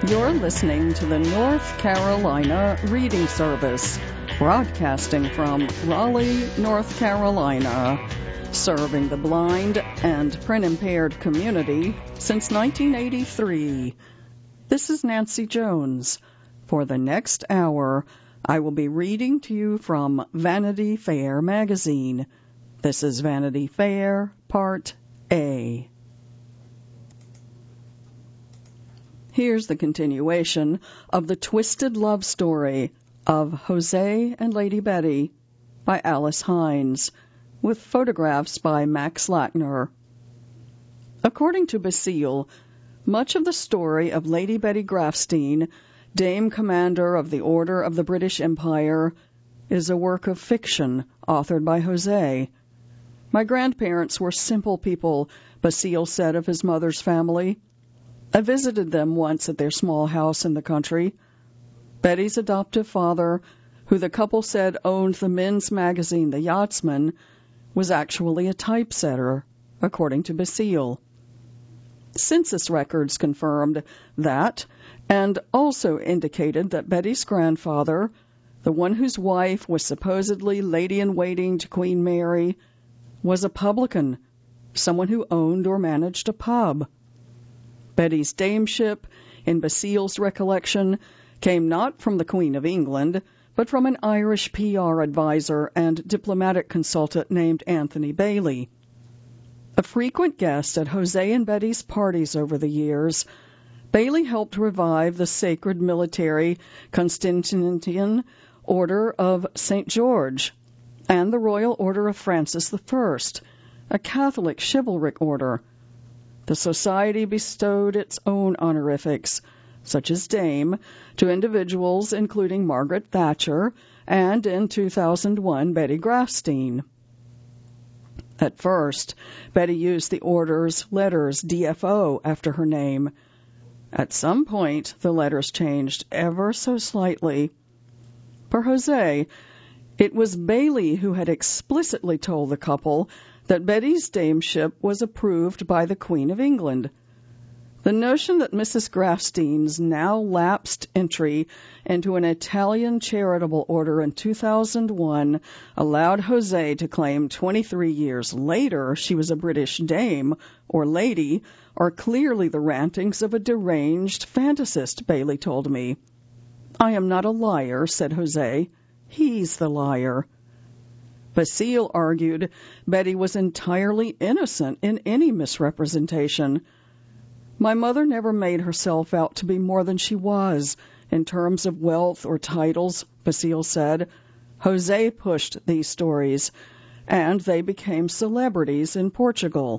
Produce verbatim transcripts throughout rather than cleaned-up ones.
You're listening to the North Carolina Reading Service, broadcasting from Raleigh, North Carolina, serving the blind and print-impaired community since nineteen eighty-three. This is Nancy Jones. For the next hour, I will be reading to you from Vanity Fair magazine. This is Vanity Fair, Part A. Here's the continuation of the twisted love story of Jose and Lady Betty by Alice Hines, with photographs by Max Lackner. According to Basile, much of the story of Lady Betty Grafstein, Dame Commander of the Order of the British Empire, is a work of fiction authored by Jose. My grandparents were simple people, Basile said of his mother's family. I visited them once at their small house in the country. Betty's adoptive father, who the couple said owned the men's magazine The Yachtsman, was actually a typesetter, according to Basile. Census records confirmed that, and also indicated that Betty's grandfather, the one whose wife was supposedly lady-in-waiting to Queen Mary, was a publican, someone who owned or managed a pub. Betty's dameship, in Basile's recollection, came not from the Queen of England, but from an Irish P R advisor and diplomatic consultant named Anthony Bailey. A frequent guest at Jose and Betty's parties over the years, Bailey helped revive the sacred military Constantinian Order of Saint George and the Royal Order of Francis the First, a Catholic chivalric order. The society bestowed its own honorifics, such as Dame, to individuals including Margaret Thatcher and, in two thousand one, Betty Grafstein. At first, Betty used the order's letters D F O after her name. At some point, the letters changed ever so slightly. For Jose, it was Bailey who had explicitly told the couple that Betty's dameship was approved by the Queen of England. The notion that Missus Grafstein's now lapsed entry into an Italian charitable order in two thousand one allowed Jose to claim twenty-three years later she was a British dame or lady are clearly the rantings of a deranged fantasist, Bailey told me. I am not a liar, said Jose. He's the liar. Basile argued Betty was entirely innocent in any misrepresentation. My mother never made herself out to be more than she was in terms of wealth or titles, Basile said. Jose pushed these stories, and they became celebrities in Portugal.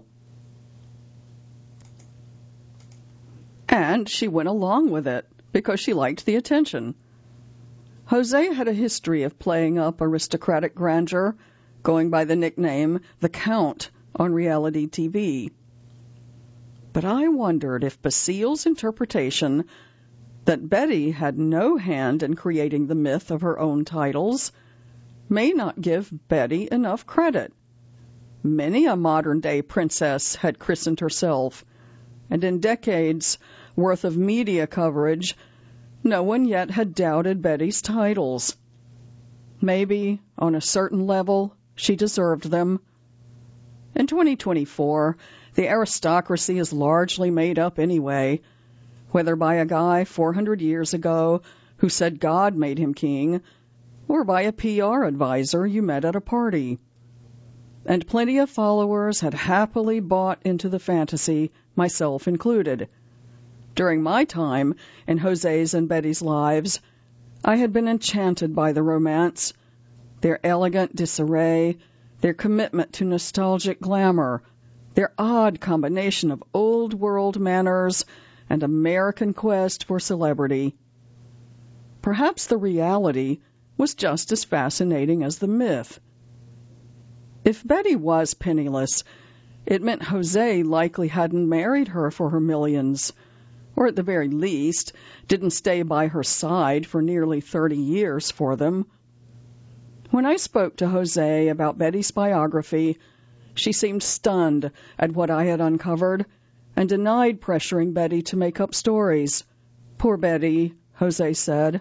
And she went along with it because she liked the attention. Jose had a history of playing up aristocratic grandeur, going by the nickname The Count on reality T V. But I wondered if Basile's interpretation that Betty had no hand in creating the myth of her own titles may not give Betty enough credit. Many a modern-day princess had christened herself, and in decades' worth of media coverage, no one yet had doubted Betty's titles. Maybe, on a certain level, she deserved them. In twenty twenty-four, the aristocracy is largely made up anyway, whether by a guy four hundred years ago who said God made him king, or by a P R advisor you met at a party. And plenty of followers had happily bought into the fantasy, myself included. During my time in Jose's and Betty's lives, I had been enchanted by the romance, their elegant disarray, their commitment to nostalgic glamour, their odd combination of old-world manners and American quest for celebrity. Perhaps the reality was just as fascinating as the myth. If Betty was penniless, it meant Jose likely hadn't married her for her millions, or at the very least, didn't stay by her side for nearly thirty years for them. When I spoke to Jose about Betty's biography, she seemed stunned at what I had uncovered and denied pressuring Betty to make up stories. Poor Betty, Jose said.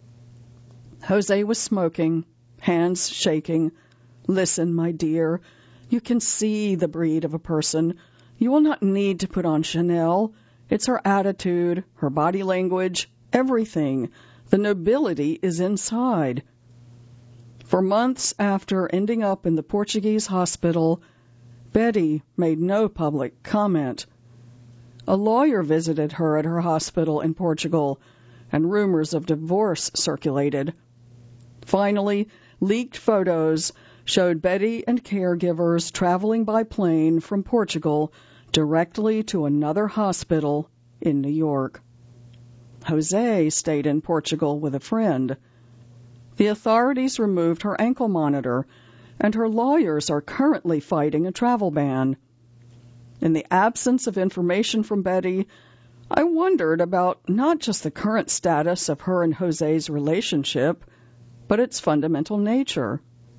Jose was smoking, hands shaking. Listen, my dear, you can see the breed of a person. You will not need to put on Chanel. It's her attitude, her body language, everything. The nobility is inside. For months after ending up in the Portuguese hospital, Betty made no public comment. A lawyer visited her at her hospital in Portugal, and rumors of divorce circulated. Finally, leaked photos showed Betty and caregivers traveling by plane from Portugal directly to another hospital in New York. Jose stayed in Portugal with a friend. The authorities removed her ankle monitor, and her lawyers are currently fighting a travel ban. In the absence of information from Betty, I wondered about not just the current status of her and Jose's relationship, but its fundamental nature.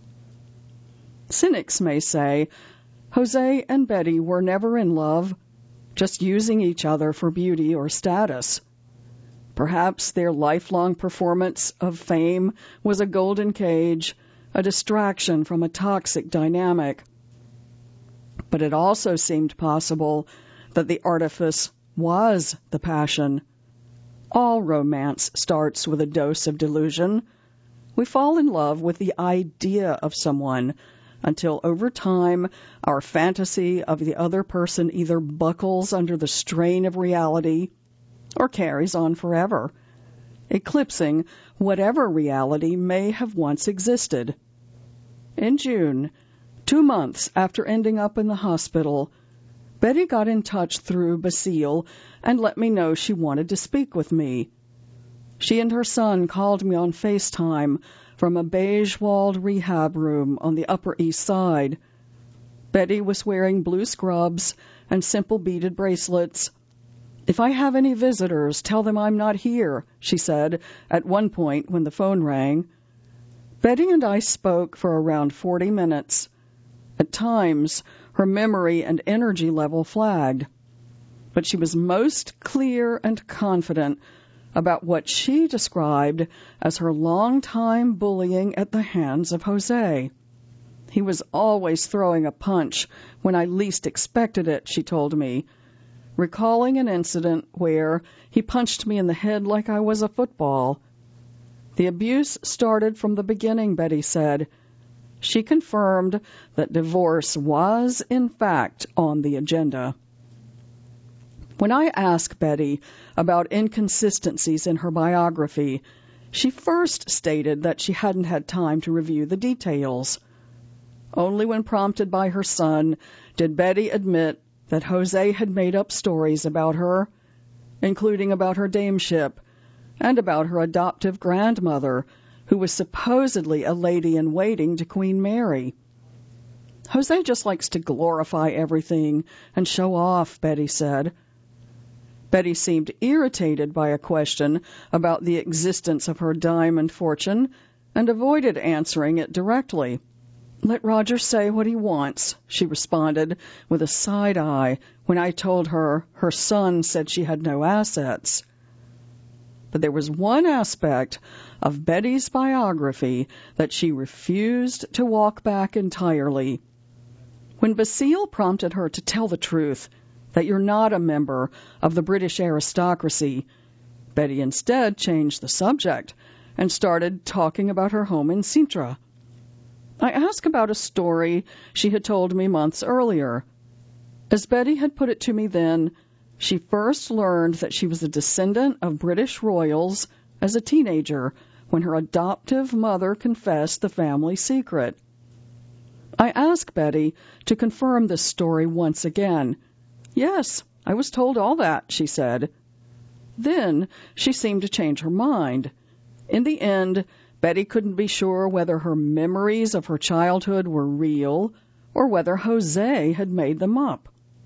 Cynics may say Jose and Betty were never in love, just using each other for beauty or status. Perhaps their lifelong performance of fame was a golden cage, a distraction from a toxic dynamic. But it also seemed possible that the artifice was the passion. All romance starts with a dose of delusion. We fall in love with the idea of someone until over time our fantasy of the other person either buckles under the strain of reality or carries on forever, eclipsing whatever reality may have once existed. In June, two months after ending up in the hospital, Betty got in touch through Basile and let me know she wanted to speak with me. She and her son called me on FaceTime from a beige-walled rehab room on the Upper East Side. Betty was wearing blue scrubs and simple beaded bracelets. "If I have any visitors, tell them I'm not here," she said at one point when the phone rang. Betty and I spoke for around forty minutes. At times, her memory and energy level flagged, but she was most clear and confident about what she described as her long-time bullying at the hands of Jose. He was always throwing a punch when I least expected it, she told me, recalling an incident where he punched me in the head like I was a football. The abuse started from the beginning, Betty said. She confirmed that divorce was, in fact, on the agenda. When I asked Betty about inconsistencies in her biography, she first stated that she hadn't had time to review the details. Only when prompted by her son did Betty admit that Jose had made up stories about her, including about her dameship and about her adoptive grandmother, who was supposedly a lady-in-waiting to Queen Mary. Jose just likes to glorify everything and show off, Betty said. Betty seemed irritated by a question about the existence of her diamond fortune and avoided answering it directly. "Let Roger say what he wants," she responded with a side eye when I told her her son said she had no assets. But there was one aspect of Betty's biography that she refused to walk back entirely. When Basile prompted her to tell the truth, that you're not a member of the British aristocracy, Betty instead changed the subject and started talking about her home in Sintra. I asked about a story she had told me months earlier. As Betty had put it to me then, she first learned that she was a descendant of British royals as a teenager when her adoptive mother confessed the family secret. I asked Betty to confirm this story once again. "Yes, I was told all that," she said. Then she seemed to change her mind. In the end, Betty couldn't be sure whether her memories of her childhood were real or whether Jose had made them up.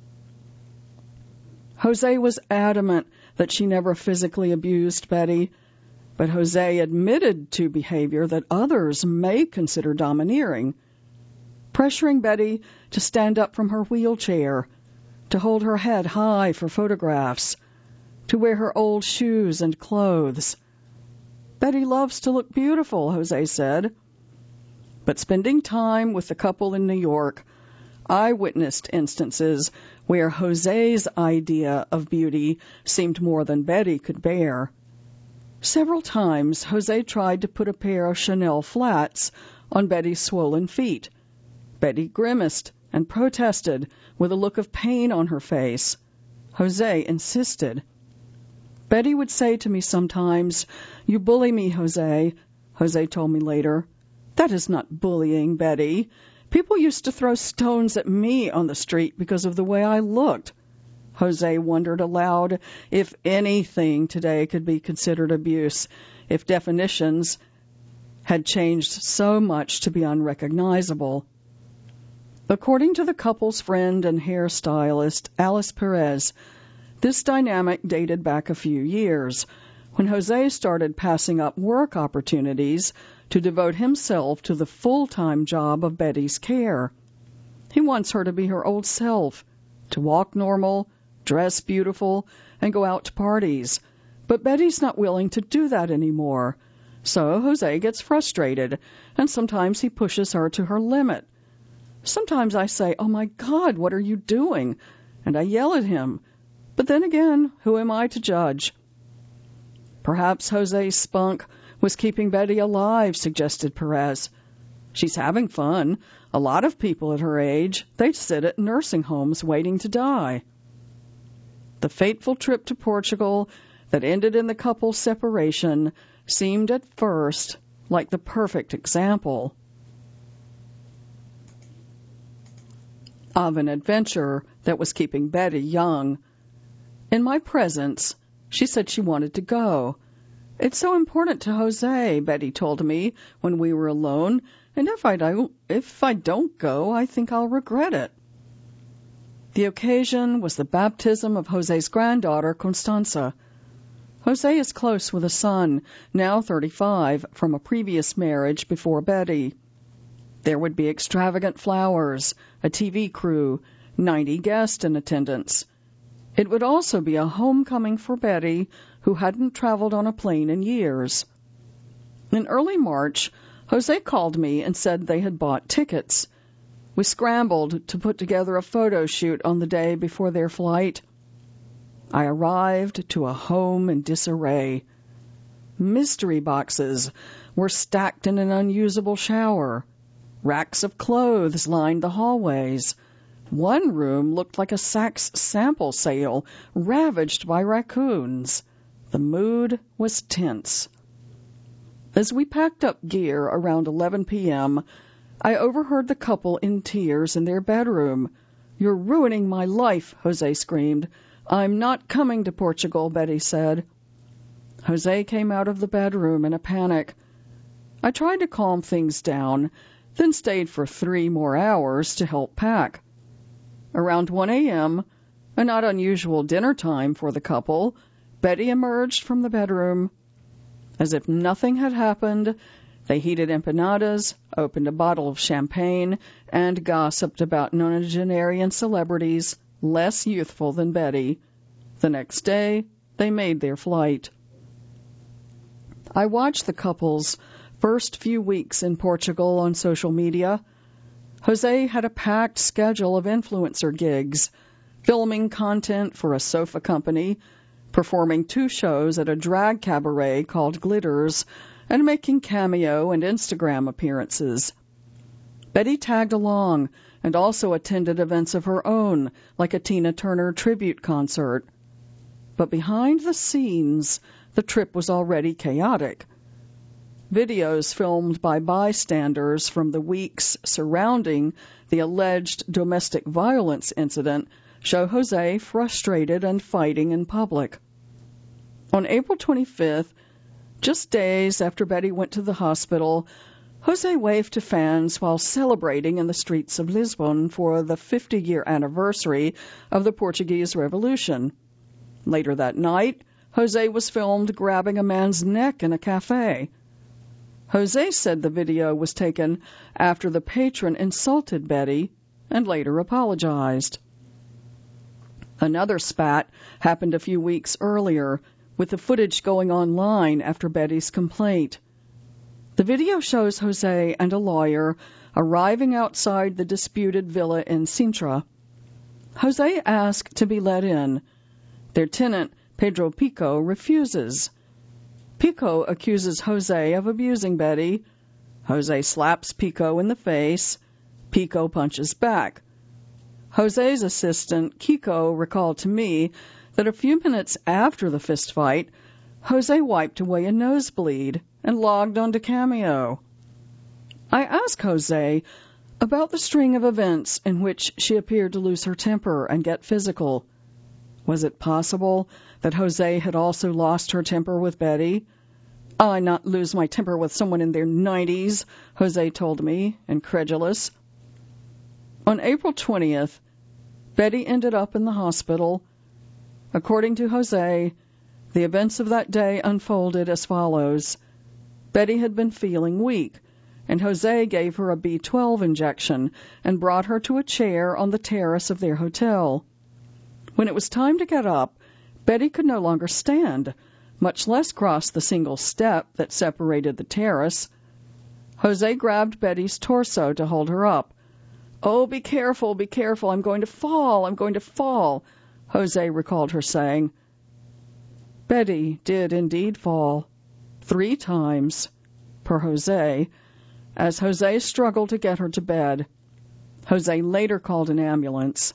Jose was adamant that she never physically abused Betty, but Jose admitted to behavior that others may consider domineering, pressuring Betty to stand up from her wheelchair, to hold her head high for photographs, to wear her old shoes and clothes. Betty loves to look beautiful, Jose said. But spending time with the couple in New York, I witnessed instances where Jose's idea of beauty seemed more than Betty could bear. Several times, Jose tried to put a pair of Chanel flats on Betty's swollen feet. Betty grimaced and protested with a look of pain on her face. Jose insisted. Betty would say to me sometimes, "You bully me, Jose." Jose told me later, "That is not bullying, Betty. People used to throw stones at me on the street because of the way I looked." Jose wondered aloud if anything today could be considered abuse, if definitions had changed so much to be unrecognizable. According to the couple's friend and hairstylist, Alice Perez, this dynamic dated back a few years, when Jose started passing up work opportunities to devote himself to the full-time job of Betty's care. He wants her to be her old self, to walk normal, dress beautiful, and go out to parties. But Betty's not willing to do that anymore. So Jose gets frustrated, and sometimes he pushes her to her limit. Sometimes I say, "Oh my God, what are you doing?" And I yell at him. But then again, who am I to judge? Perhaps Jose's spunk was keeping Betty alive, suggested Perez. She's having fun. A lot of people at her age, they sit at nursing homes waiting to die. The fateful trip to Portugal that ended in the couple's separation seemed at first like the perfect example of an adventure that was keeping Betty young. In my presence, she said she wanted to go. "It's so important to Jose," Betty told me when we were alone, "and if I don't, if I don't go, I think I'll regret it." The occasion was the baptism of Jose's granddaughter, Constanza. Jose is close with a son, now thirty-five, from a previous marriage before Betty. There would be extravagant flowers, a T V crew, ninety guests in attendance. It would also be a homecoming for Betty, who hadn't traveled on a plane in years. In early March, Jose called me and said they had bought tickets. We scrambled to put together a photo shoot on the day before their flight. I arrived to a home in disarray. Mystery boxes were stacked in an unusable shower. Racks of clothes lined the hallways. One room looked like a Saks sample sale, ravaged by raccoons. The mood was tense. As we packed up gear around eleven p.m., I overheard the couple in tears in their bedroom. "You're ruining my life," Jose screamed. "I'm not coming to Portugal," Betty said. Jose came out of the bedroom in a panic. I tried to calm things down, then stayed for three more hours to help pack. Around one a.m., a not unusual dinner time for the couple, Betty emerged from the bedroom. As if nothing had happened, they heated empanadas, opened a bottle of champagne, and gossiped about nonagenarian celebrities less youthful than Betty. The next day, they made their flight. I watched the couple's first few weeks in Portugal on social media. Jose had a packed schedule of influencer gigs, filming content for a sofa company, performing two shows at a drag cabaret called Glitters, and making cameo and Instagram appearances. Betty tagged along and also attended events of her own, like a Tina Turner tribute concert. But behind the scenes, the trip was already chaotic. Videos filmed by bystanders from the weeks surrounding the alleged domestic violence incident show Jose frustrated and fighting in public. On April twenty-fifth, just days after Betty went to the hospital, Jose waved to fans while celebrating in the streets of Lisbon for the fifty-year anniversary of the Portuguese Revolution. Later that night, Jose was filmed grabbing a man's neck in a cafe. Jose said the video was taken after the patron insulted Betty and later apologized. Another spat happened a few weeks earlier, with the footage going online after Betty's complaint. The video shows Jose and a lawyer arriving outside the disputed villa in Sintra. Jose asks to be let in. Their tenant, Pedro Pico, refuses. Pico accuses Jose of abusing Betty. Jose slaps Pico in the face. Pico punches back. Jose's assistant, Kiko, recalled to me that a few minutes after the fistfight, Jose wiped away a nosebleed and logged onto Cameo. I asked Jose about the string of events in which she appeared to lose her temper and get physical. Was it possible that Jose had also lost her temper with Betty? I not lose my temper with someone in their nineties, Jose told me, incredulous. On April twentieth, Betty ended up in the hospital. According to Jose, the events of that day unfolded as follows. Betty had been feeling weak, and Jose gave her a B twelve injection and brought her to a chair on the terrace of their hotel. When it was time to get up, Betty could no longer stand, much less cross the single step that separated the terrace. Jose grabbed Betty's torso to hold her up. "Oh, be careful, be careful, I'm going to fall, I'm going to fall," Jose recalled her saying. Betty did indeed fall, three times, per Jose, as Jose struggled to get her to bed. Jose later called an ambulance.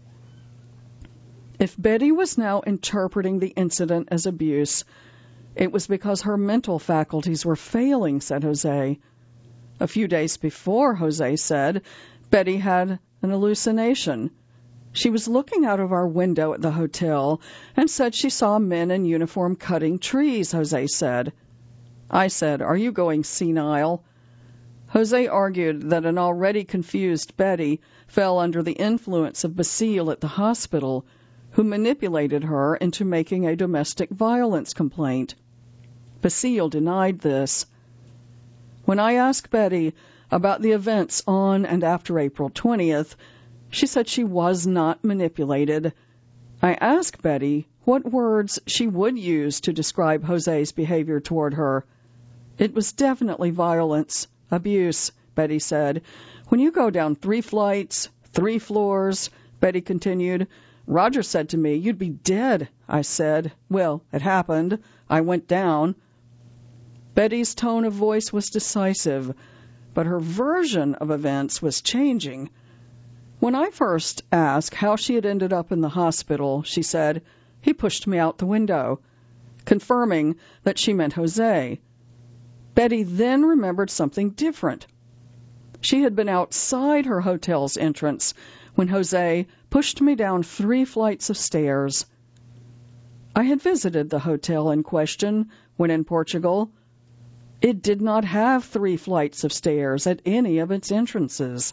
If Betty was now interpreting the incident as abuse, it was because her mental faculties were failing, said Jose. A few days before, Jose said, Betty had an hallucination. She was looking out of our window at the hotel and said she saw men in uniform cutting trees, Jose said. I said, "Are you going senile?" Jose argued that an already confused Betty fell under the influence of Basile at the hospital, who manipulated her into making a domestic violence complaint. Basile denied this. When I asked Betty about the events on and after April twentieth, she said she was not manipulated. I asked Betty what words she would use to describe Jose's behavior toward her. It was definitely violence, abuse, Betty said. When you go down three flights, three floors, Betty continued, Roger said to me, "You'd be dead." I said, "Well, it happened. I went down." Betty's tone of voice was decisive, but her version of events was changing. When I first asked how she had ended up in the hospital, she said, "He pushed me out the window," confirming that she meant Jose. Betty then remembered something different. She had been outside her hotel's entrance when Jose pushed me down three flights of stairs. I had visited the hotel in question when in Portugal. It did not have three flights of stairs at any of its entrances.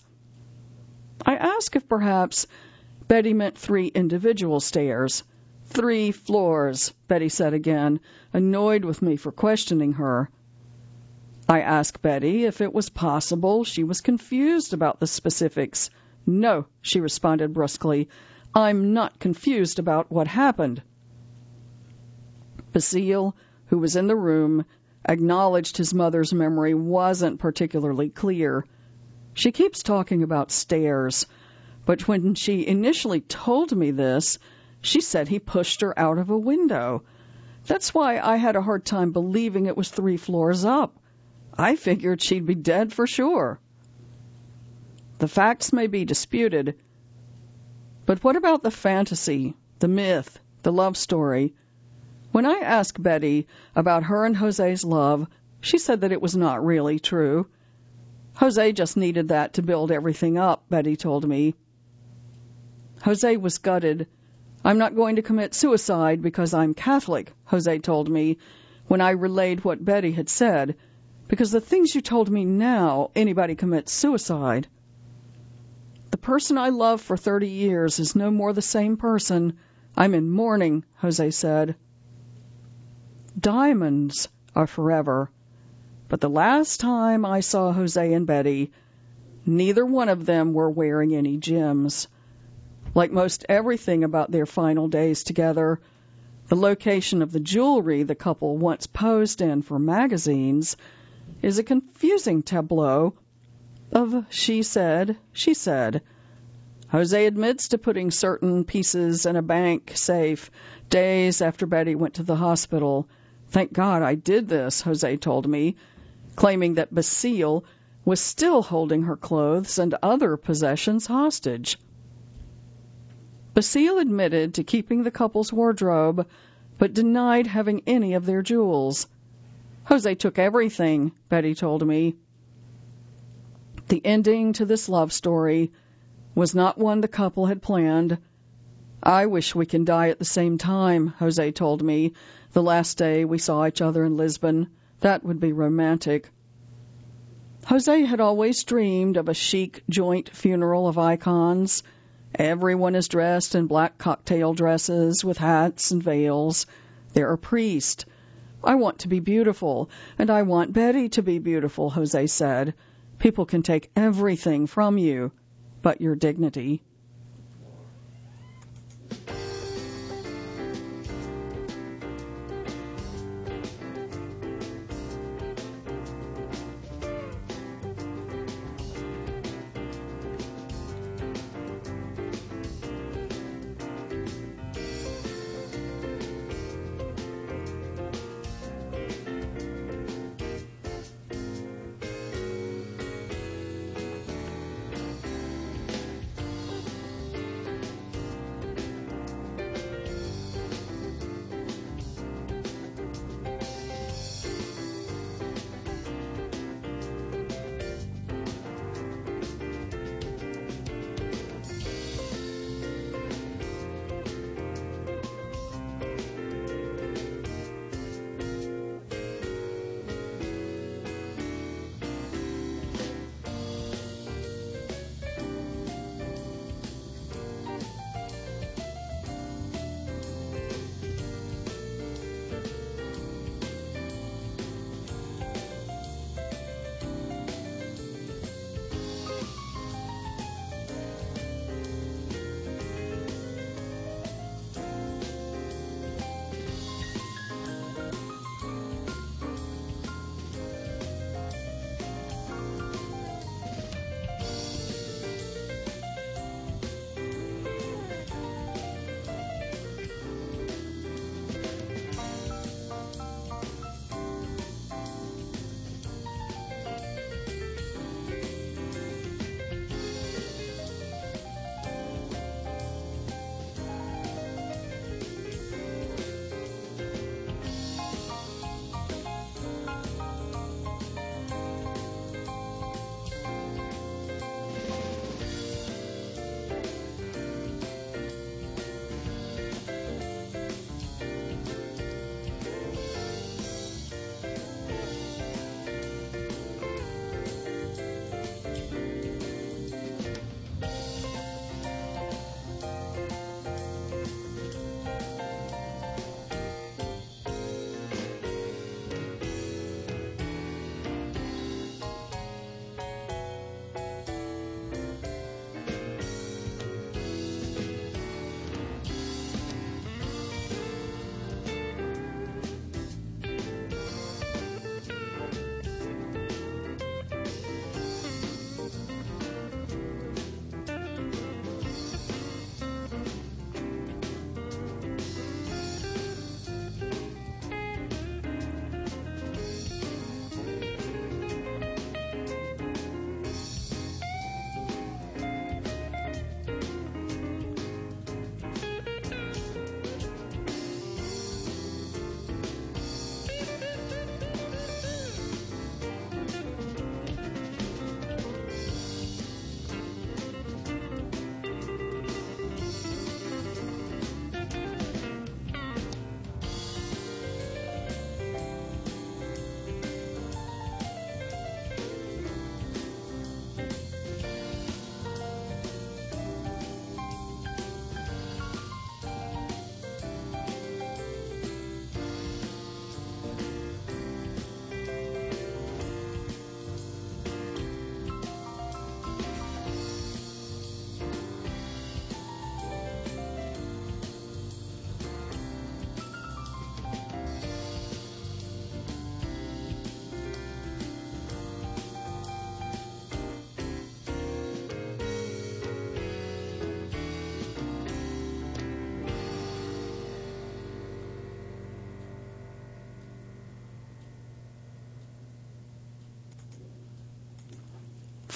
I asked if perhaps Betty meant three individual stairs. Three floors, Betty said again, annoyed with me for questioning her. I asked Betty if it was possible she was confused about the specifics. "No," she responded brusquely. "I'm not confused about what happened." Basile, who was in the room, acknowledged his mother's memory wasn't particularly clear. She keeps talking about stairs, but when she initially told me this, she said he pushed her out of a window. That's why I had a hard time believing it was three floors up. I figured she'd be dead for sure. The facts may be disputed, but what about the fantasy, the myth, the love story? When I asked Betty about her and Jose's love, she said that it was not really true. Jose just needed that to build everything up, Betty told me. Jose was gutted. "I'm not going to commit suicide because I'm Catholic," Jose told me when I relayed what Betty had said, "because the things you told me now, anybody commits suicide." "The person I loved for thirty years is no more the same person. I'm in mourning," Jose said. Diamonds are forever, but the last time I saw Jose and Betty, neither one of them were wearing any gems. Like most everything about their final days together, the location of the jewelry the couple once posed in for magazines is a confusing tableau of she said, she said. Jose admits to putting certain pieces in a bank safe days after Betty went to the hospital. Thank God I did this, Jose told me, claiming that Basile was still holding her clothes and other possessions hostage. Basile admitted to keeping the couple's wardrobe, but denied having any of their jewels. Jose took everything, Betty told me. The ending to this love story was not one the couple had planned. I wish we can die at the same time, Jose told me, the last day we saw each other in Lisbon. That would be romantic. Jose had always dreamed of a chic joint funeral of icons. Everyone is dressed in black cocktail dresses with hats and veils. There are priests. I want to be beautiful, and I want Betty to be beautiful, Jose said. People can take everything from you, but your dignity.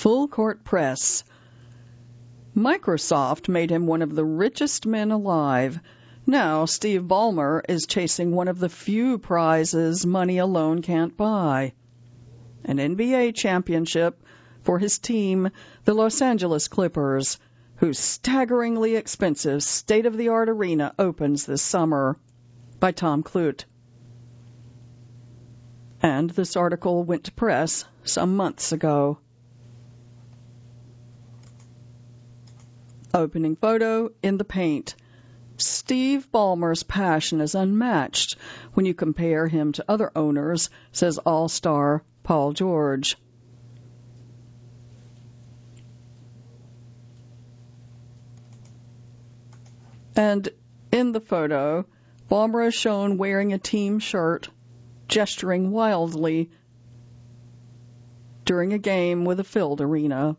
Full court press. Microsoft made him one of the richest men alive. Now Steve Ballmer is chasing one of the few prizes money alone can't buy. An N B A championship for his team, the Los Angeles Clippers, whose staggeringly expensive state-of-the-art arena opens this summer. By Tom Clute. And this article went to press some months ago. Opening photo in the paint. Steve Ballmer's passion is unmatched when you compare him to other owners, says All-Star Paul George. And in the photo, Ballmer is shown wearing a team shirt, gesturing wildly during a game with a filled arena.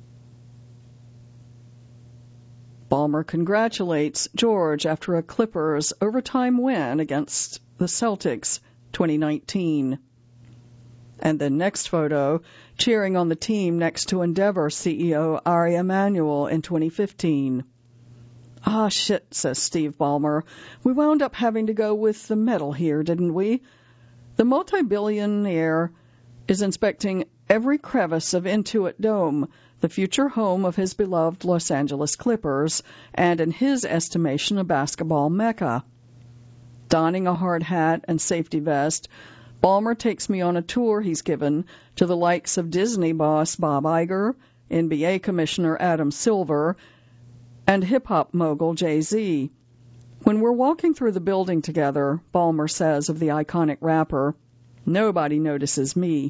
Ballmer congratulates George after a Clippers overtime win against the Celtics twenty nineteen. And the next photo, cheering on the team next to Endeavor C E O Ari Emanuel in twenty fifteen. Ah, shit, says Steve Ballmer. We wound up having to go with the metal here, didn't we? The multi-billionaire is inspecting every crevice of Intuit Dome, the future home of his beloved Los Angeles Clippers, and in his estimation a basketball mecca. Donning a hard hat and safety vest, Ballmer takes me on a tour he's given to the likes of Disney boss Bob Iger, N B A Commissioner Adam Silver, and hip-hop mogul Jay-Z. When we're walking through the building together, Ballmer says of the iconic rapper, nobody notices me.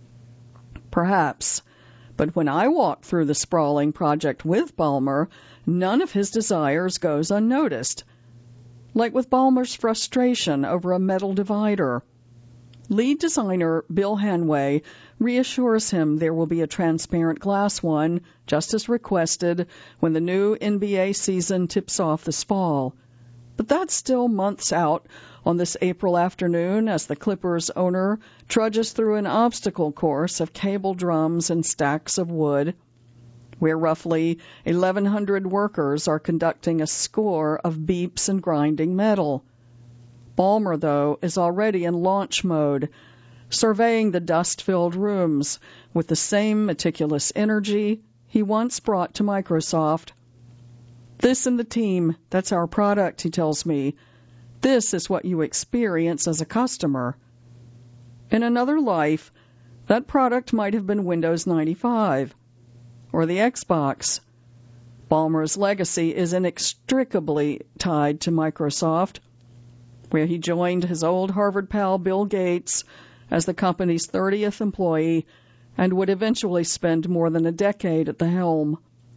Perhaps. But when I walk through the sprawling project with Ballmer, none of his desires goes unnoticed. Like with Ballmer's frustration over a metal divider. Lead designer Bill Hanway reassures him there will be a transparent glass one, just as requested, when the new N B A season tips off this fall. But that's still months out on this April afternoon as the Clippers owner trudges through an obstacle course of cable drums and stacks of wood, where roughly eleven hundred workers are conducting a score of beeps and grinding metal. Ballmer, though, is already in launch mode, surveying the dust-filled rooms with the same meticulous energy he once brought to Microsoft. This and the team, that's our product, he tells me. This is what you experience as a customer. In another life, that product might have been Windows ninety-five or the Xbox. Ballmer's legacy is inextricably tied to Microsoft, where he joined his old Harvard pal Bill Gates as the company's thirtieth employee and would eventually spend more than a decade at the helm.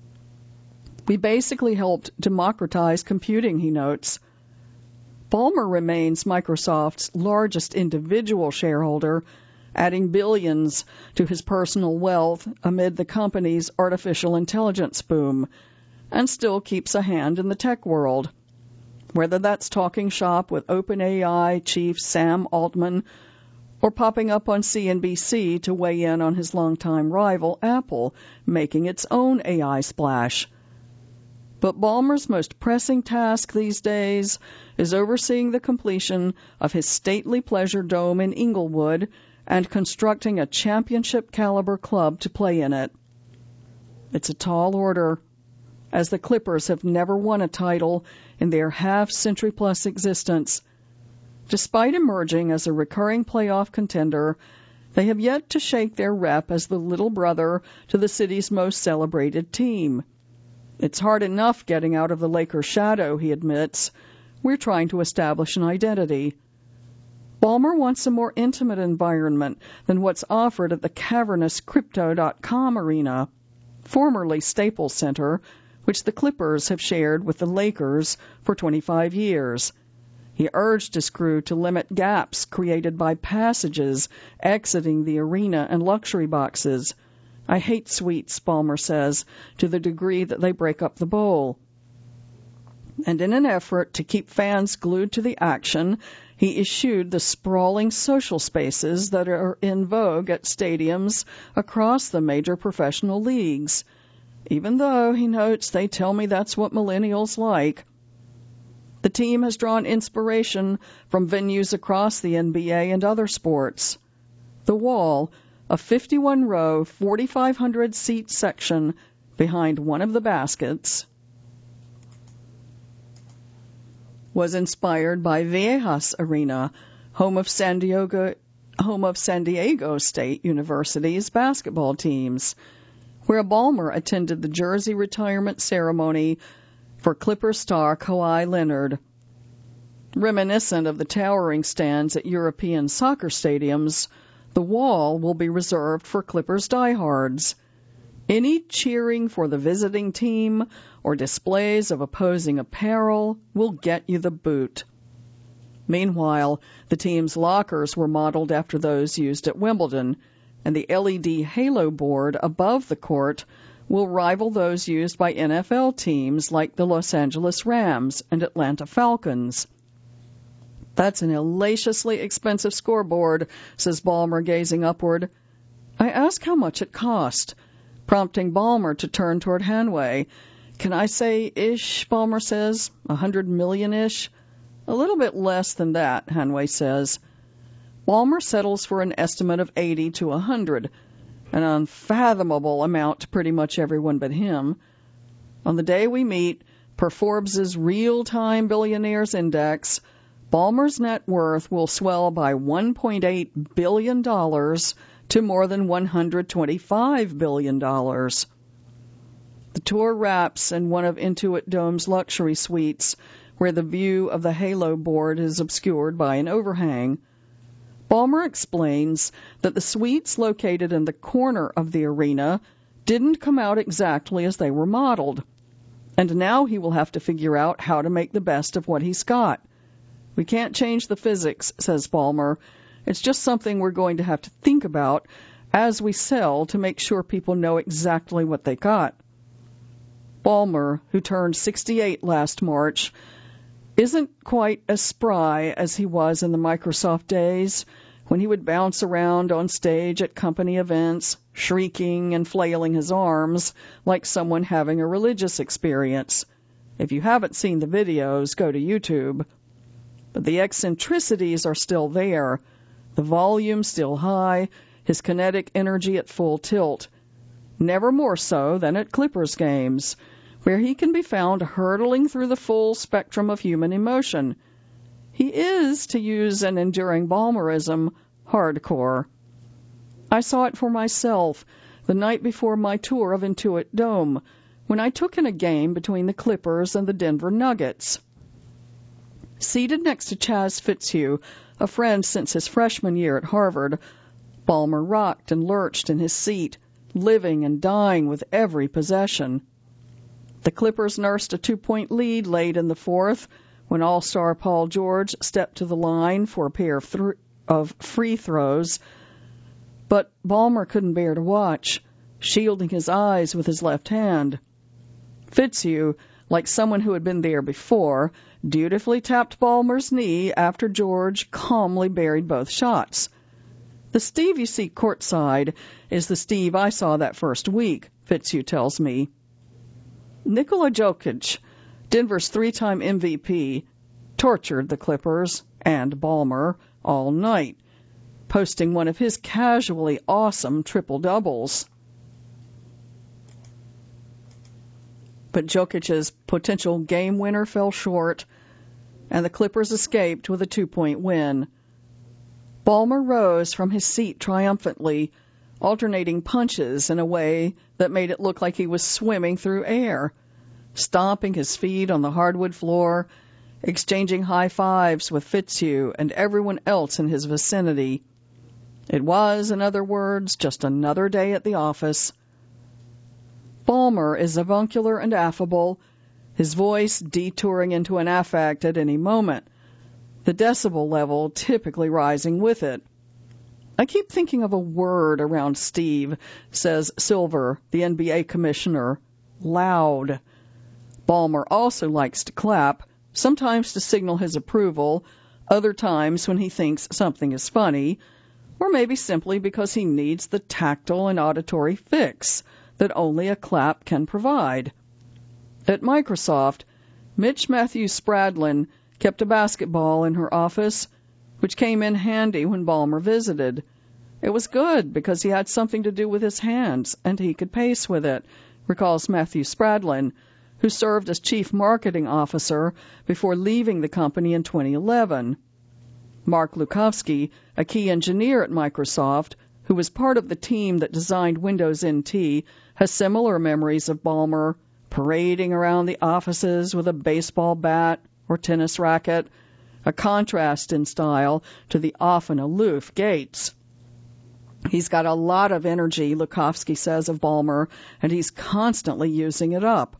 We basically helped democratize computing, he notes. Ballmer remains Microsoft's largest individual shareholder, adding billions to his personal wealth amid the company's artificial intelligence boom, and still keeps a hand in the tech world. Whether that's talking shop with OpenAI chief Sam Altman or popping up on C N B C to weigh in on his longtime rival, Apple, making its own A I splash. But Ballmer's most pressing task these days is overseeing the completion of his stately pleasure dome in Inglewood and constructing a championship-caliber club to play in it. It's a tall order, as the Clippers have never won a title in their half-century-plus existence. Despite emerging as a recurring playoff contender, they have yet to shake their rep as the little brother to the city's most celebrated team. It's hard enough getting out of the Lakers' shadow, he admits. We're trying to establish an identity. Ballmer wants a more intimate environment than what's offered at the cavernous Crypto dot com arena, formerly Staples Center, which the Clippers have shared with the Lakers for twenty-five years. He urged his crew to limit gaps created by passages exiting the arena and luxury boxes. I hate suites, Ballmer says, to the degree that they break up the bowl. And in an effort to keep fans glued to the action, he eschewed the sprawling social spaces that are in vogue at stadiums across the major professional leagues, even though, he notes, they tell me that's what millennials like. The team has drawn inspiration from venues across the N B A and other sports. The Wall, a fifty-one row, forty-five hundred seat section behind one of the baskets, was inspired by Viejas Arena, home of San Diego, home of San Diego State University's basketball teams, where Ballmer attended the jersey retirement ceremony for Clippers star Kawhi Leonard. Reminiscent of the towering stands at European soccer stadiums, the Wall will be reserved for Clippers diehards. Any cheering for the visiting team or displays of opposing apparel will get you the boot. Meanwhile, the team's lockers were modeled after those used at Wimbledon, and the L E D halo board above the court will rival those used by N F L teams like the Los Angeles Rams and Atlanta Falcons. That's an hellaciously expensive scoreboard, says Ballmer, gazing upward. I ask how much it cost, prompting Ballmer to turn toward Hanway. Can I say ish, Ballmer says, a hundred million-ish? A little bit less than that, Hanway says. Ballmer settles for an estimate of eighty to a hundred, an unfathomable amount to pretty much everyone but him. On the day we meet, per Forbes' Real-Time Billionaires Index, Ballmer's net worth will swell by one point eight billion dollars to more than one hundred twenty-five billion dollars. The tour wraps in one of Intuit Dome's luxury suites, where the view of the halo board is obscured by an overhang. Ballmer explains that the suites located in the corner of the arena didn't come out exactly as they were modeled, and now he will have to figure out how to make the best of what he's got. We can't change the physics, says Ballmer. It's just something we're going to have to think about as we sell to make sure people know exactly what they got. Ballmer, who turned sixty-eight last March, isn't quite as spry as he was in the Microsoft days, when he would bounce around on stage at company events, shrieking and flailing his arms like someone having a religious experience. If you haven't seen the videos, go to YouTube. But the eccentricities are still there, the volume still high, his kinetic energy at full tilt. Never more so than at Clippers games, where he can be found hurtling through the full spectrum of human emotion. He is, to use an enduring Ballmerism, hardcore. I saw it for myself the night before my tour of Intuit Dome, when I took in a game between the Clippers and the Denver Nuggets. Seated next to Chaz Fitzhugh, a friend since his freshman year at Harvard, Ballmer rocked and lurched in his seat, living and dying with every possession. The Clippers nursed a two-point lead late in the fourth when All-Star Paul George stepped to the line for a pair of, th- of free throws, but Ballmer couldn't bear to watch, shielding his eyes with his left hand. Fitzhugh, like someone who had been there before, dutifully tapped Ballmer's knee after George calmly buried both shots. The Steve you see courtside is the Steve I saw that first week, Fitzhugh tells me. Nikola Jokic, Denver's three-time M V P, tortured the Clippers and Ballmer all night, posting one of his casually awesome triple-doubles. But Jokic's potential game winner fell short, and the Clippers escaped with a two-point win. Ballmer rose from his seat triumphantly, alternating punches in a way that made it look like he was swimming through air, stomping his feet on the hardwood floor, exchanging high fives with Fitzhugh and everyone else in his vicinity. It was, in other words, just another day at the office. Ballmer is avuncular and affable, his voice detouring into an affect at any moment, the decibel level typically rising with it. I keep thinking of a word around Steve, says Silver, the N B A commissioner. Loud. Ballmer also likes to clap, sometimes to signal his approval, other times when he thinks something is funny, or maybe simply because he needs the tactile and auditory fix that only a clap can provide. At Microsoft, Mitch Matthews Spradlin kept a basketball in her office, which came in handy when Ballmer visited. It was good because he had something to do with his hands, and he could pace with it, recalls Matthew Spradlin, who served as chief marketing officer before leaving the company in twenty eleven. Mark Lukowski, a key engineer at Microsoft, who was part of the team that designed Windows N T, has similar memories of Ballmer parading around the offices with a baseball bat or tennis racket, a contrast in style to the often aloof Gates. He's got a lot of energy, Lukowski says of Ballmer, and he's constantly using it up.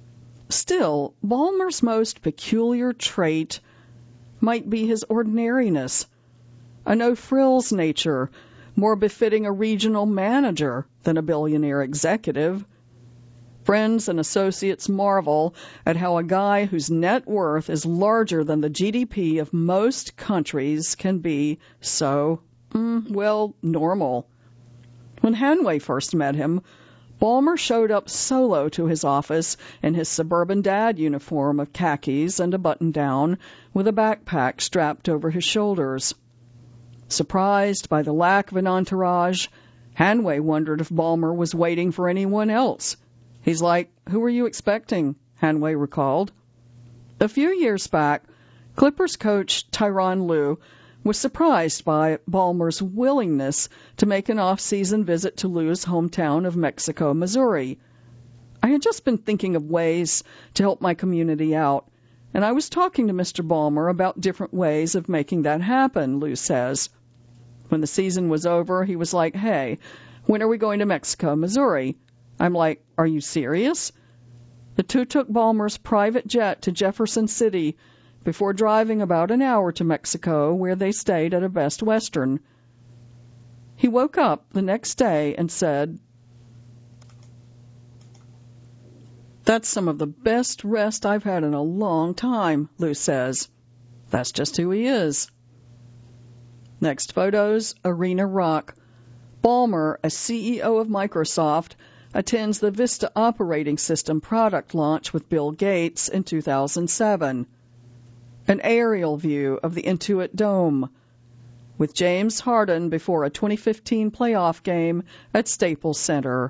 Still, Ballmer's most peculiar trait might be his ordinariness, a no-frills nature, more befitting a regional manager than a billionaire executive. Friends and associates marvel at how a guy whose net worth is larger than the G D P of most countries can be so, mm, well, normal. When Hanway first met him, Ballmer showed up solo to his office in his suburban dad uniform of khakis and a button-down, with a backpack strapped over his shoulders. Surprised by the lack of an entourage, Hanway wondered if Ballmer was waiting for anyone else. He's like, "Who were you expecting?" Hanway recalled. A few years back, Clippers coach Tyronn Lue was surprised by Ballmer's willingness to make an off-season visit to Lue's hometown of Mexico, Missouri. "I had just been thinking of ways to help my community out, and I was talking to Mister Ballmer about different ways of making that happen," Lue says. When the season was over, he was like, "Hey, when are we going to Mexico, Missouri?" I'm like, "Are you serious?" The two took Ballmer's private jet to Jefferson City before driving about an hour to Mexico, where they stayed at a Best Western. He woke up the next day and said, "That's some of the best rest I've had in a long time," Lue says. That's just who he is. Next photos, Arena Rock. Ballmer, as C E O of Microsoft, attends the Vista operating system product launch with Bill Gates in two thousand seven. An aerial view of the Intuit Dome, with James Harden before a twenty fifteen playoff game at Staples Center.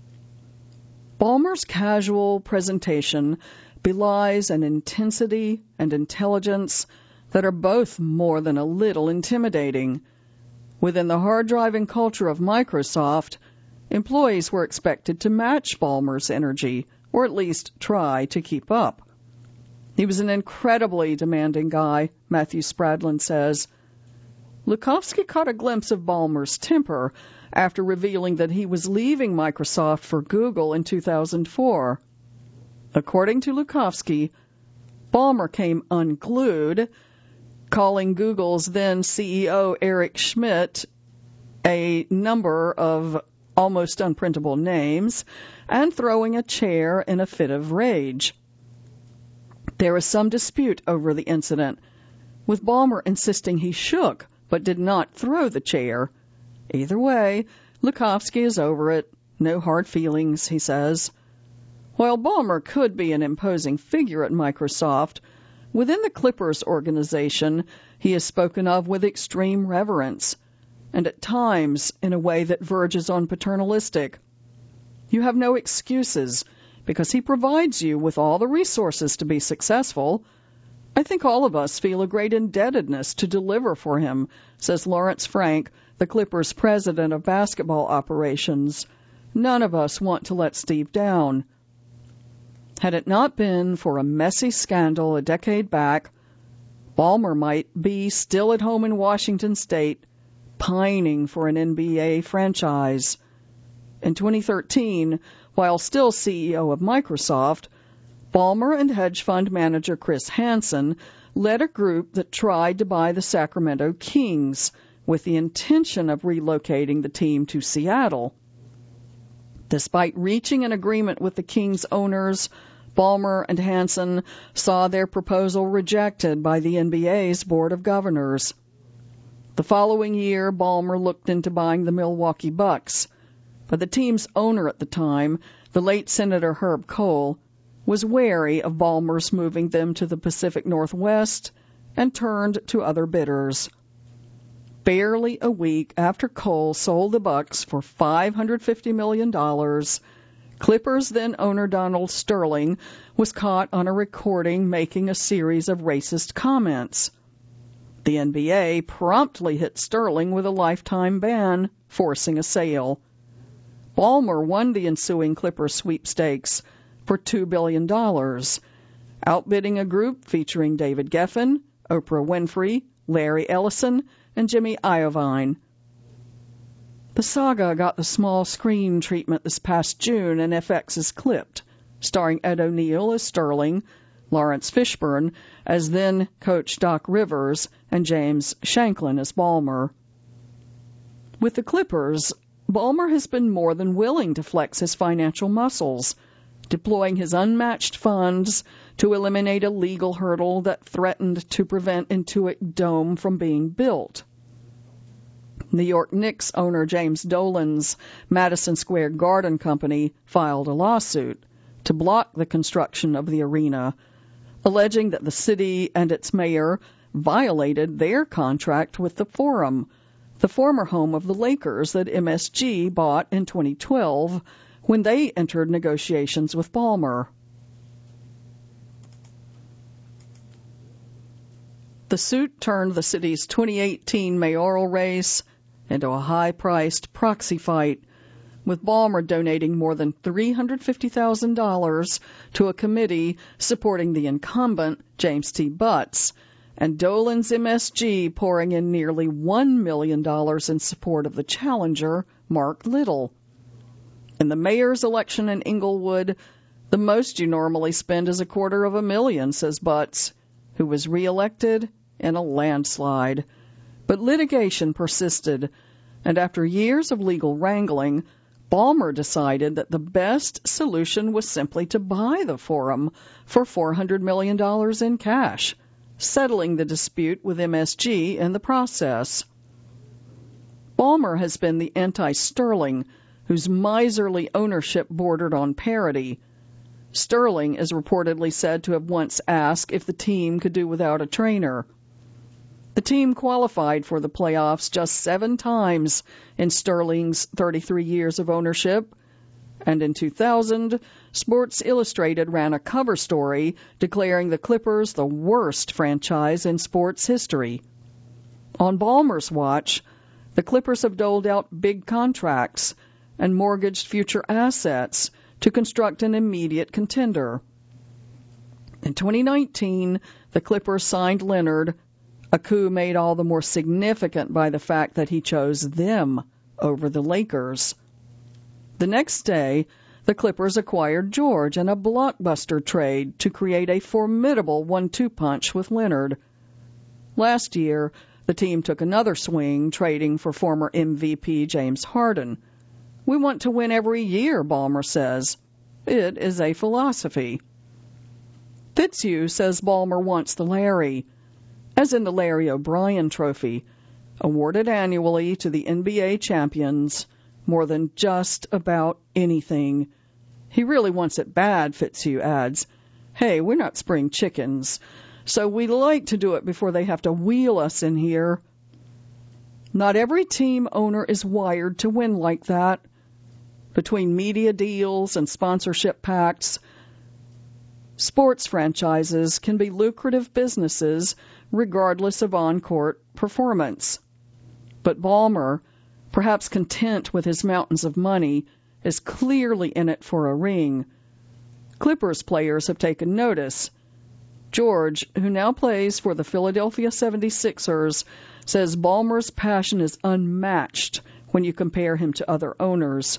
Ballmer's casual presentation belies an intensity and intelligence that are both more than a little intimidating. Within the hard-driving culture of Microsoft, employees were expected to match Ballmer's energy, or at least try to keep up. He was an incredibly demanding guy, Matthew Spradlin says. Lukowski caught a glimpse of Ballmer's temper after revealing that he was leaving Microsoft for Google in two thousand four. According to Lukowski, Ballmer came unglued, calling Google's then C E O Eric Schmidt a number of almost unprintable names, and throwing a chair in a fit of rage. There was some dispute over the incident, with Ballmer insisting he shook but did not throw the chair. Either way, Lukowski is over it. No hard feelings, he says. While Ballmer could be an imposing figure at Microsoft, within the Clippers organization, he is spoken of with extreme reverence, and at times in a way that verges on paternalistic. You have no excuses, because he provides you with all the resources to be successful. I think all of us feel a great indebtedness to deliver for him, says Lawrence Frank, the Clippers' president of basketball operations. None of us want to let Steve down. Had it not been for a messy scandal a decade back, Ballmer might be still at home in Washington State, pining for an N B A franchise. In twenty thirteen, while still C E O of Microsoft, Ballmer and hedge fund manager Chris Hansen led a group that tried to buy the Sacramento Kings with the intention of relocating the team to Seattle. Despite reaching an agreement with the Kings owners, Ballmer and Hansen saw their proposal rejected by the N B A's Board of Governors. The following year, Ballmer looked into buying the Milwaukee Bucks, but the team's owner at the time, the late Senator Herb Kohl, was wary of Ballmer's moving them to the Pacific Northwest and turned to other bidders. Barely a week after Kohl sold the Bucks for five hundred fifty million dollars, Clippers then-owner Donald Sterling was caught on a recording making a series of racist comments. The N B A promptly hit Sterling with a lifetime ban, forcing a sale. Ballmer won the ensuing Clippers sweepstakes for two billion dollars, outbidding a group featuring David Geffen, Oprah Winfrey, Larry Ellison, and Jimmy Iovine. The saga got the small screen treatment this past June in F X's Clipped, starring Ed O'Neill as Sterling, Lawrence Fishburne as then-coach Doc Rivers, and James Shanklin as Ballmer. With the Clippers, Ballmer has been more than willing to flex his financial muscles, deploying his unmatched funds to eliminate a legal hurdle that threatened to prevent Intuit Dome from being built. New York Knicks owner James Dolan's Madison Square Garden Company filed a lawsuit to block the construction of the arena, alleging that the city and its mayor violated their contract with the Forum, the former home of the Lakers that M S G bought in twenty twelve when they entered negotiations with Ballmer. The suit turned the city's twenty eighteen mayoral race into a high-priced proxy fight, with Ballmer donating more than three hundred fifty thousand dollars to a committee supporting the incumbent, James T. Butts, and Dolan's M S G pouring in nearly one million dollars in support of the challenger, Mark Little. In the mayor's election in Inglewood, the most you normally spend is a quarter of a million, says Butts, who was reelected in a landslide. But litigation persisted, and after years of legal wrangling, Ballmer decided that the best solution was simply to buy the Forum for four hundred million dollars in cash, settling the dispute with M S G in the process. Ballmer has been the anti-Sterling, whose miserly ownership bordered on parody. Sterling is reportedly said to have once asked if the team could do without a trainer. The team qualified for the playoffs just seven times in Sterling's thirty-three years of ownership, and in two thousand, Sports Illustrated ran a cover story declaring the Clippers the worst franchise in sports history. On Ballmer's watch, the Clippers have doled out big contracts and mortgaged future assets to construct an immediate contender. In twenty nineteen, the Clippers signed Leonard, a coup made all the more significant by the fact that he chose them over the Lakers. The next day, the Clippers acquired George in a blockbuster trade to create a formidable one two punch with Leonard. Last year, the team took another swing, trading for former M V P James Harden. We want to win every year, Ballmer says. It is a philosophy. Fitzhugh says Ballmer wants the Larry, as in the Larry O'Brien Trophy, awarded annually to the N B A champions, more than just about anything. He really wants it bad, Fitzhugh adds. Hey, we're not spring chickens, so we like to do it before they have to wheel us in here. Not every team owner is wired to win like that. Between media deals and sponsorship pacts, sports franchises can be lucrative businesses regardless of on-court performance. But Ballmer, perhaps content with his mountains of money, is clearly in it for a ring. Clippers players have taken notice. George, who now plays for the Philadelphia seventy-sixers, says Ballmer's passion is unmatched when you compare him to other owners.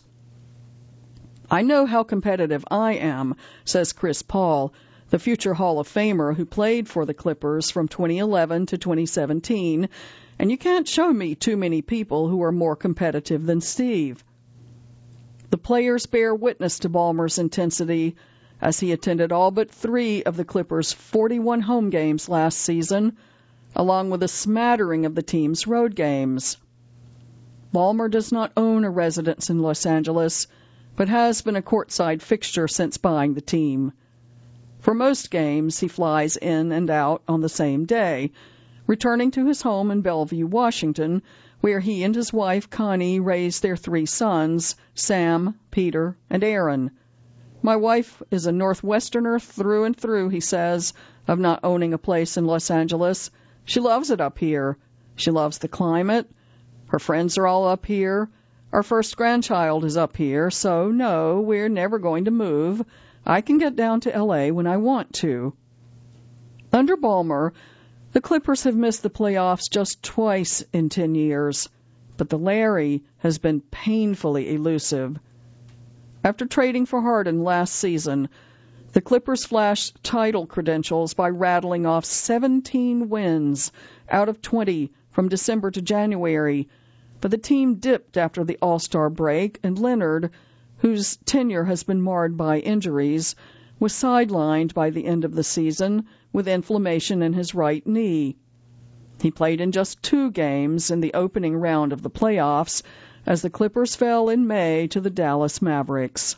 I know how competitive I am, says Chris Paul, the future Hall of Famer who played for the Clippers from twenty eleven to twenty seventeen, and you can't show me too many people who are more competitive than Steve. The players bear witness to Ballmer's intensity, as he attended all but three of the Clippers' forty-one home games last season, along with a smattering of the team's road games. Ballmer does not own a residence in Los Angeles, but has been a courtside fixture since buying the team. For most games, he flies in and out on the same day, returning to his home in Bellevue, Washington, where he and his wife, Connie, raised their three sons, Sam, Peter, and Aaron. My wife is a Northwesterner through and through, he says, of not owning a place in Los Angeles. She loves it up here. She loves the climate. Her friends are all up here. Our first grandchild is up here, so no, we're never going to move. I can get down to L A when I want to. Under Ballmer, the Clippers have missed the playoffs just twice in ten years, but the Larry has been painfully elusive. After trading for Harden last season, the Clippers flashed title credentials by rattling off seventeen wins out of twenty from December to January, but the team dipped after the All-Star break, and Leonard, whose tenure has been marred by injuries, was sidelined by the end of the season with inflammation in his right knee. He played in just two games in the opening round of the playoffs as the Clippers fell in May to the Dallas Mavericks.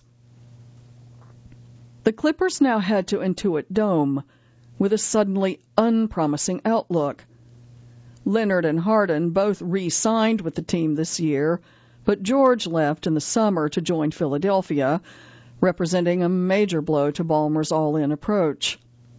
The Clippers now head to Intuit Dome with a suddenly unpromising outlook. Leonard and Harden both re-signed with the team this year, but George left in the summer to join Philadelphia, representing a major blow to Ballmer's all-in approach.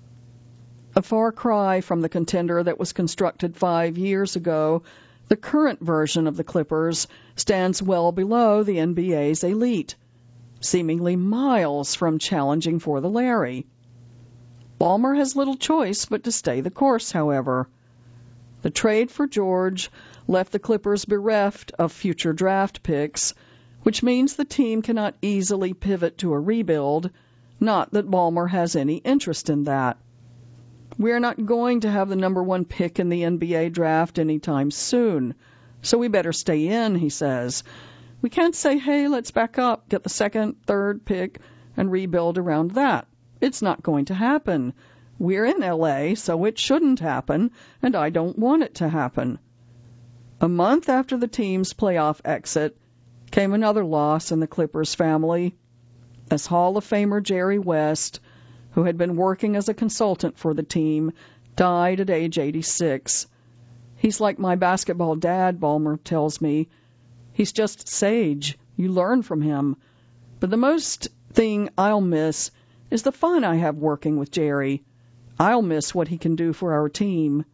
A far cry from the contender that was constructed five years ago, the current version of the Clippers stands well below the N B A's elite, seemingly miles from challenging for the Larry. Ballmer has little choice but to stay the course, however. The trade for George left the Clippers bereft of future draft picks, which means the team cannot easily pivot to a rebuild, not that Ballmer has any interest in that. We are not going to have the number one pick in the N B A draft anytime soon, so we better stay in, he says. We can't say, hey, let's back up, get the second, third pick, and rebuild around that. It's not going to happen. We're in L A, so it shouldn't happen, and I don't want it to happen. A month after the team's playoff exit came another loss in the Clippers family, as Hall of Famer Jerry West, who had been working as a consultant for the team, died at age eighty-six. He's like my basketball dad, Ballmer tells me. He's just sage. You learn from him. But the most thing I'll miss is the fun I have working with Jerry. I'll miss what he can do for our team.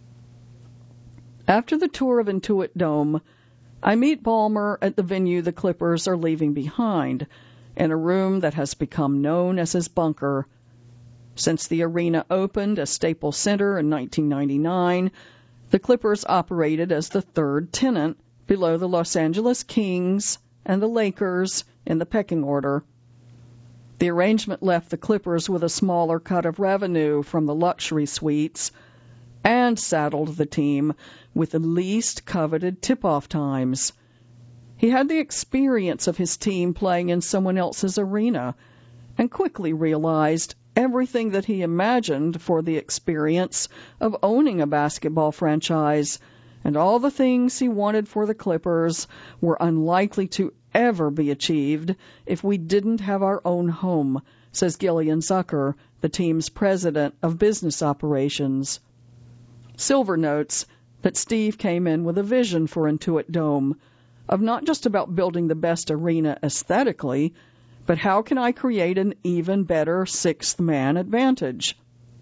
After the tour of Intuit Dome, I meet Ballmer at the venue the Clippers are leaving behind, in a room that has become known as his bunker. Since the arena opened as Staples Center in nineteen ninety-nine, the Clippers operated as the third tenant below the Los Angeles Kings and the Lakers in the pecking order. The arrangement left the Clippers with a smaller cut of revenue from the luxury suites and saddled the team with the least coveted tip-off times. He had the experience of his team playing in someone else's arena and quickly realized everything that he imagined for the experience of owning a basketball franchise, and all the things he wanted for the Clippers were unlikely to ever be achieved if we didn't have our own home, says Gillian Zucker, the team's president of business operations. Silver notes that Steve came in with a vision for Intuit Dome, of not just about building the best arena aesthetically, but how can I create an even better sixth-man advantage?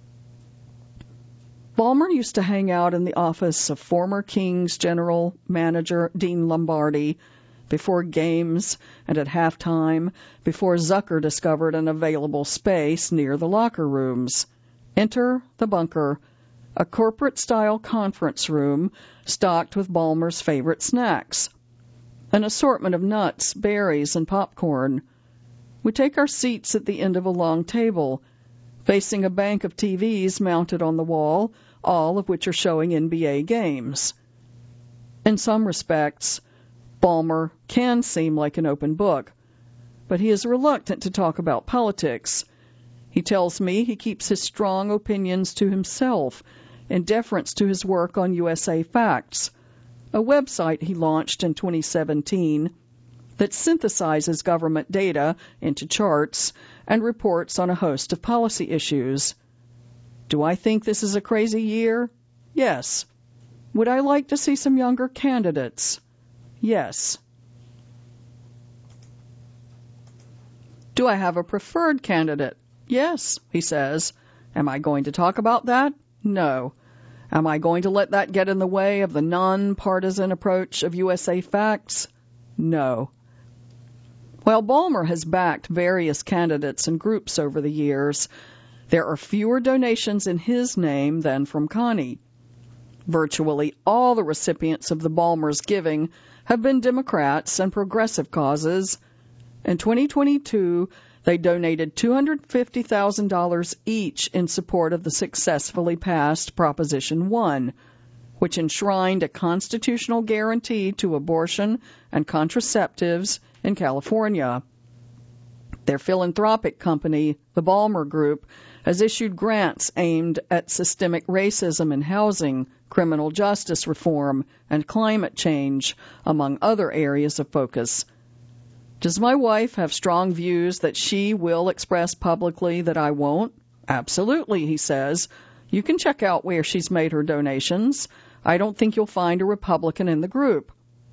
Ballmer used to hang out in the office of former Kings general manager Dean Lombardi before games and at halftime, before Zucker discovered an available space near the locker rooms. Enter the bunker, a corporate-style conference room stocked with Ballmer's favorite snacks, an assortment of nuts, berries, and popcorn. We take our seats at the end of a long table, facing a bank of T Vs mounted on the wall, all of which are showing N B A games. In some respects, Ballmer can seem like an open book, but he is reluctant to talk about politics. He tells me he keeps his strong opinions to himself in deference to his work on U S A Facts, a website he launched in twenty seventeen that synthesizes government data into charts and reports on a host of policy issues. Do I think this is a crazy year? Yes. Would I like to see some younger candidates? Yes. Do I have a preferred candidate? Yes, he says. Am I going to talk about that? No. Am I going to let that get in the way of the non-partisan approach of U S A Facts? No. While Ballmer has backed various candidates and groups over the years, there are fewer donations in his name than from Connie. Virtually all the recipients of the Ballmer's giving have been Democrats and progressive causes. In twenty twenty-two, they donated two hundred fifty thousand dollars each in support of the successfully passed Proposition one, which enshrined a constitutional guarantee to abortion and contraceptives in California. Their philanthropic company, the Ballmer Group, has issued grants aimed at systemic racism in housing, criminal justice reform, and climate change, among other areas of focus. Does my wife have strong views that she will express publicly that I won't? Absolutely, he says. You can check out where she's made her donations. I don't think you'll find a Republican in the group.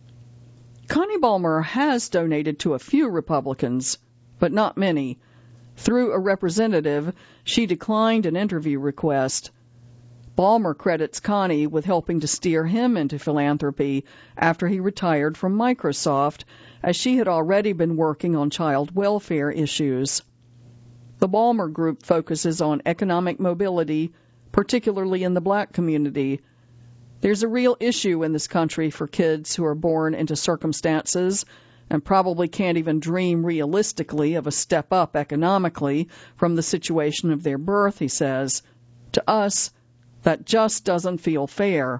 Connie Ballmer has donated to a few Republicans, but not many. Through a representative, she declined an interview request. Ballmer credits Connie with helping to steer him into philanthropy after he retired from Microsoft, as she had already been working on child welfare issues. The Ballmer Group focuses on economic mobility, particularly in the black community. There's a real issue in this country for kids who are born into circumstances and probably can't even dream realistically of a step up economically from the situation of their birth, he says. To us, that just doesn't feel fair.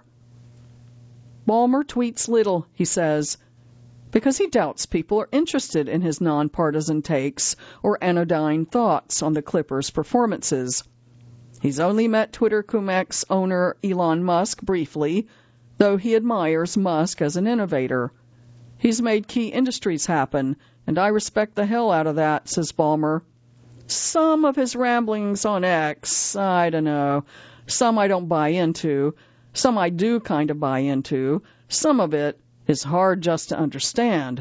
Ballmer tweets little, he says, because he doubts people are interested in his nonpartisan takes or anodyne thoughts on the Clippers' performances. He's only met Twitter Cum-Ex owner Elon Musk briefly, though he admires Musk as an innovator. He's made key industries happen, and I respect the hell out of that, says Ballmer. Some of his ramblings on X, I don't know. Some I don't buy into. Some I do kind of buy into. Some of it is hard just to understand.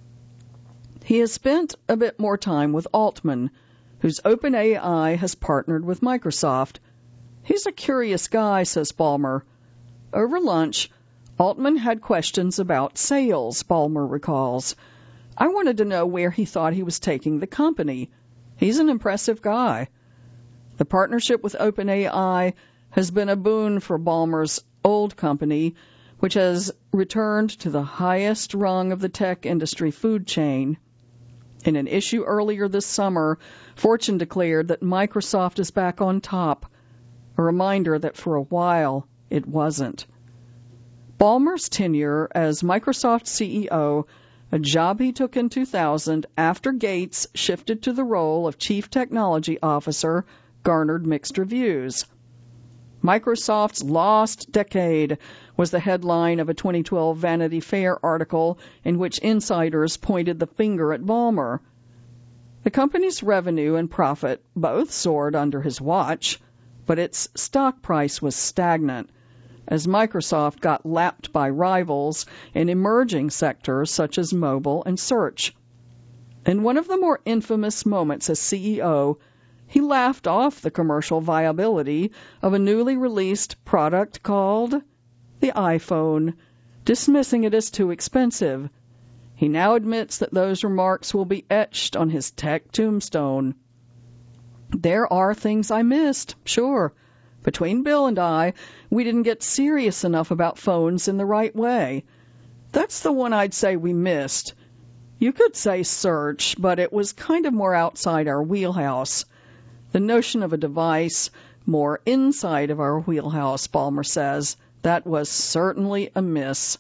He has spent a bit more time with Altman, whose OpenAI has partnered with Microsoft. He's a curious guy, says Ballmer. Over lunch, Altman had questions about sales, Ballmer recalls. I wanted to know where he thought he was taking the company. He's an impressive guy. The partnership with OpenAI has been a boon for Ballmer's old company, which has returned to the highest rung of the tech industry food chain. In an issue earlier this summer, Fortune declared that Microsoft is back on top, a reminder that for a while it wasn't. Ballmer's tenure as Microsoft C E O, a job he took in two thousand after Gates shifted to the role of Chief Technology Officer, garnered mixed reviews. Microsoft's Lost Decade was the headline of a twenty twelve Vanity Fair article in which insiders pointed the finger at Ballmer. The company's revenue and profit both soared under his watch, but its stock price was stagnant as Microsoft got lapped by rivals in emerging sectors such as mobile and search. In one of the more infamous moments as C E O, he laughed off the commercial viability of a newly released product called the iPhone, dismissing it as too expensive. He now admits that those remarks will be etched on his tech tombstone. There are things I missed, sure. Between Bill and I, we didn't get serious enough about phones in the right way. That's the one I'd say we missed. You could say search, but it was kind of more outside our wheelhouse. The notion of a device more inside of our wheelhouse, Ballmer says, that was certainly a miss.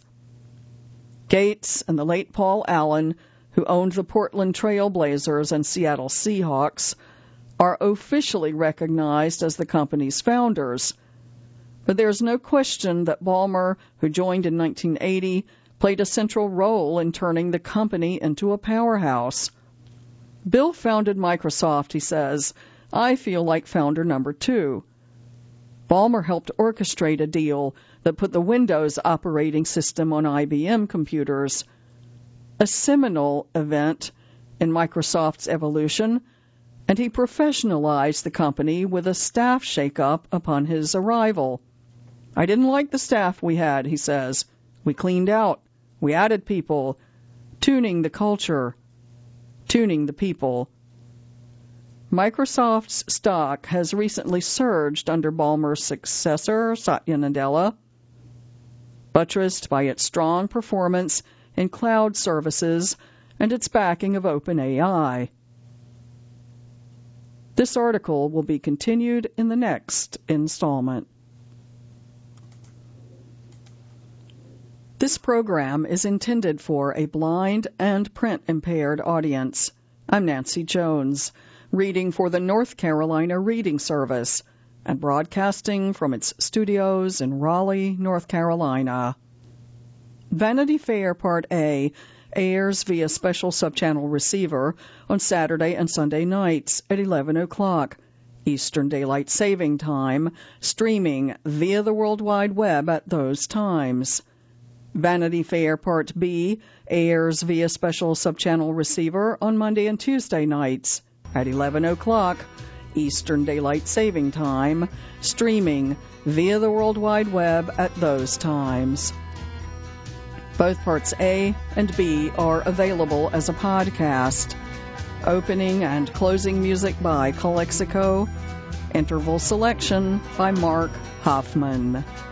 Gates and the late Paul Allen, who owned the Portland Trail Blazers and Seattle Seahawks, are officially recognized as the company's founders. But there's no question that Ballmer, who joined in nineteen eighty, played a central role in turning the company into a powerhouse. Bill founded Microsoft, he says. I feel like founder number two. Ballmer helped orchestrate a deal that put the Windows operating system on I B M computers, a seminal event in Microsoft's evolution, and he professionalized the company with a staff shakeup upon his arrival. I didn't like the staff we had, he says. We cleaned out. We added people, tuning the culture, tuning the people. Microsoft's stock has recently surged under Ballmer's successor, Satya Nadella, buttressed by its strong performance in cloud services and its backing of OpenAI. This article will be continued in the next installment. This program is intended for a blind and print-impaired audience. I'm Nancy Jones, reading for the North Carolina Reading Service and broadcasting from its studios in Raleigh, North Carolina. Vanity Fair Part A airs via special subchannel receiver on Saturday and Sunday nights at eleven o'clock Eastern Daylight Saving Time, streaming via the World Wide Web at those times. Vanity Fair Part B airs via special subchannel receiver on Monday and Tuesday nights at eleven o'clock Eastern Daylight Saving Time, streaming via the World Wide Web at those times. Both Parts A and B are available as a podcast. Opening and closing music by Calexico. Interval selection by Mark Hoffman.